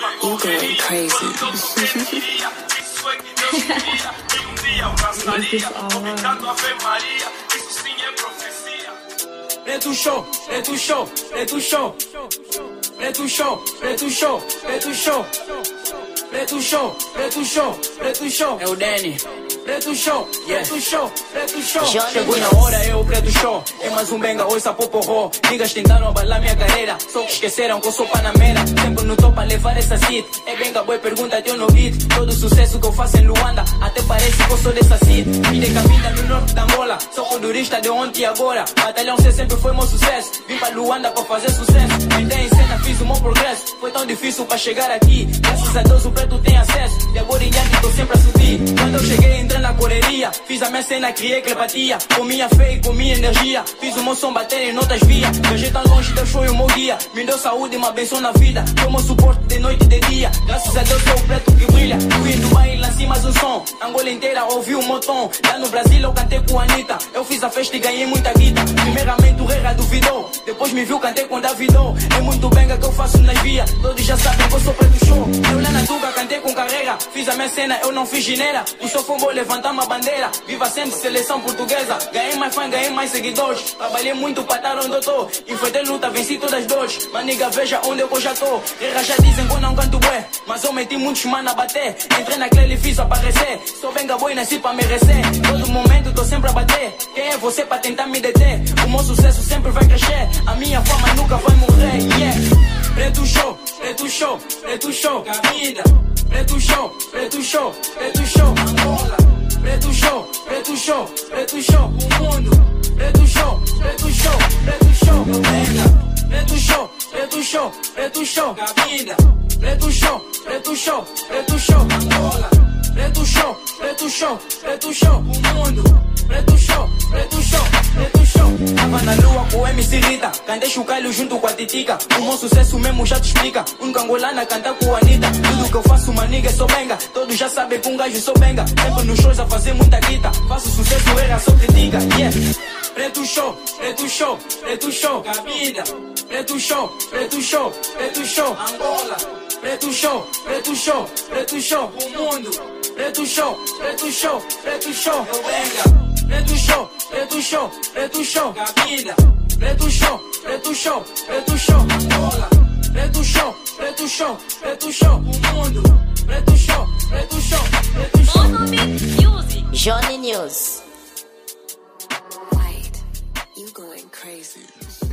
You going crazy. Preto show, preto show, preto show. Preto show, preto show, preto show. Preto show, preto show, preto show. É o Danny. Preto show, preto show, preto show. Chegou na hora, é o preto show. É mais um benga, oi sapoporro. Niggas tentaram abalar minha carreira, só que esqueceram que eu sou panamera. Sempre no topo a levar essa city. É benga, boy, pergunta teu no beat. Todo o sucesso que eu faço em Luanda, até parece que eu sou dessa city. Vim caminha no norte da Angola, sou culturista de ontem e agora. Batalhão C sempre foi meu sucesso. Vim pra Luanda pra fazer sucesso. Entrei em cena, fiz o meu progresso. Foi tão difícil pra chegar aqui. Graças a Deus o preto tem acesso. E agora em diante tô sempre a subir. Quando eu cheguei, entrei na correria. Fiz a minha cena, criei telepatia. Com minha fé e com minha energia. Fiz o meu som bater em outras vias. Viajei tão longe, Deus foi o meu guia. Me deu saúde e uma benção na vida. Foi o meu suporte de noite e de dia. Graças a Deus sou o preto que brilha. Fui em Dubai e lancei mais um som. Angola inteira ouviu o meu tom. Lá no Brasil eu cantei com a Anitta. Eu fiz a festa e ganhei muita guita. Primeiramente o Rera duvidou. Depois me viu, cantei com Davidou. É muito benga que eu faço nas vias. Todos já sabem que eu sou preto show. Eu lá na Tuga cantei com carreira. Fiz a minha cena, eu não fiz gineira. O show foi bom, levantar uma bandeira. Viva sempre seleção portuguesa. Ganhei mais fã, ganhei mais seguidores. Trabalhei muito para estar onde eu tô. Enfrentei luta, venci todas as dores. Mas nigga, veja onde eu já tô. Guerra já dizem que eu não canto bué. Mas eu meti muitos manos a bater. Entrei na Clele e fiz aparecer. Sou benga boy, nasci pra merecer. Todo momento tô sempre a bater. Quem é você pra tentar me deter? O meu sucesso sempre vai crescer. A minha fama nunca vai morrer. Yeah. Preto show, preto show, preto show. Vida. Preto show, preto show, preto show. Angola. Preto show, preto show, preto show. O mundo. Preto show, preto show, preto show. Benga. Preto show, preto show, preto show. Vida. Preto show, preto show, preto show. Angola. Preto show, preto show, preto show. O mundo. Preto show, preto show, preto show. Tava na lua com o MC Rita. Cantei chocalho junto com a Titica. O meu sucesso mesmo já te explica. Única angolana canta com a Anitta. Tudo que eu faço, uma nigga, sou benga. Todos já sabem que um gajo sou benga. Sempre nos shows a fazer muita guita. Faço sucesso, era só critica. Yeah. Preto show, preto show, preto show. Vida. Preto show, preto show, preto show. Angola. Preto show, preto show, preto show. O mundo. Preto show, preto show, preto show. Eu benga. Preto show, preto show, preto show. Vida. Preto show, preto show, preto show. Angola. Preto show, preto show, preto show. O mundo. Preto show, preto show, preto show. Music. Johnny News. White, you going crazy.